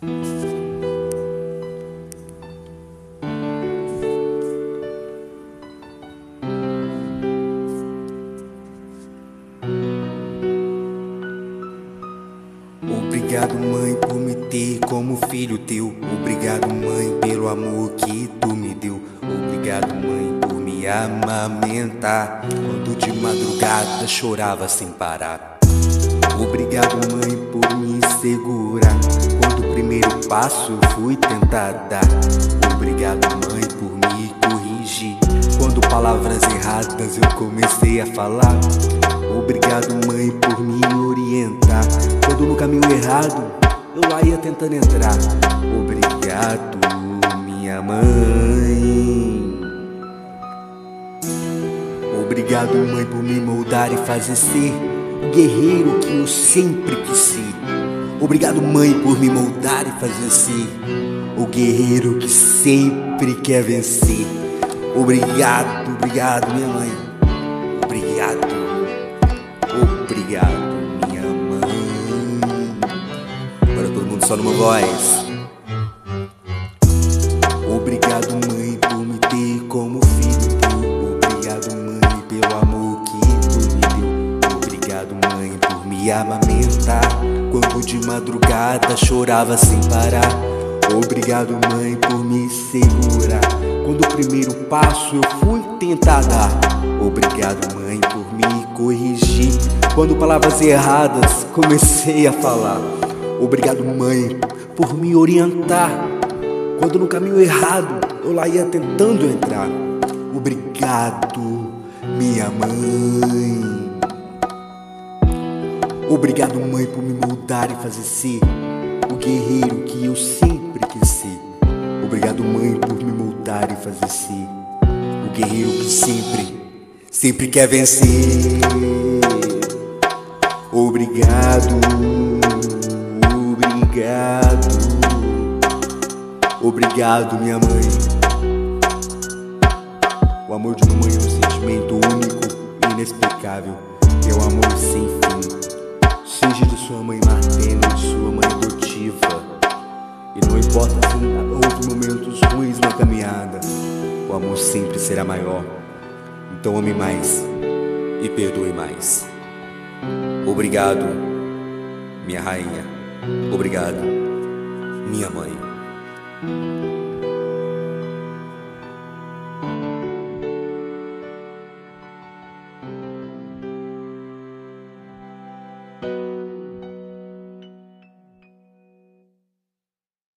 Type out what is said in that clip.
Obrigado, mãe, por me ter como filho teu. Obrigado, mãe, pelo amor que tu me deu. Obrigado, mãe, por me amamentar quando de madrugada chorava sem parar. Obrigado, mãe, por me segurar quando o primeiro passo eu fui tentar dar. Obrigado, mãe, por me corrigir quando palavras erradas eu comecei a falar. Obrigado, mãe, por me orientar quando no caminho errado eu lá ia tentando entrar. Obrigado, minha mãe. Obrigado, mãe, por me moldar e fazer ser o guerreiro que eu sempre quis ser. Obrigado, mãe, por me moldar e fazer ser o guerreiro que sempre quer vencer. Obrigado, obrigado, minha mãe. Obrigado, obrigado, minha mãe. Agora todo mundo só numa voz. Obrigado, mãe, por me ter como filho teu. Obrigado, mãe, pelo amor que tu me deu. Obrigado, mãe, por me amamentar quando de madrugada chorava sem parar. Obrigado, mãe, por me segurar quando o primeiro passo eu fui tentar dar. Obrigado, mãe, por me corrigir quando palavras erradas comecei a falar. Obrigado, mãe, por me orientar quando no caminho errado eu lá ia tentando entrar. Obrigado, minha mãe. Obrigado, mãe, por me moldar e fazer ser o guerreiro que eu sempre quis ser. Obrigado, mãe, por me moldar e fazer ser o guerreiro que sempre quer vencer. Obrigado, obrigado, obrigado, minha mãe. O amor de uma mãe é um sentimento único e inexplicável. É um amor sem fim. Seja de sua mãe materna ou de sua mãe adotiva, e não importa se houve momentos ruins na caminhada, o amor sempre será maior. Então ame mais e perdoe mais. Obrigado, minha rainha. Obrigado, minha mãe.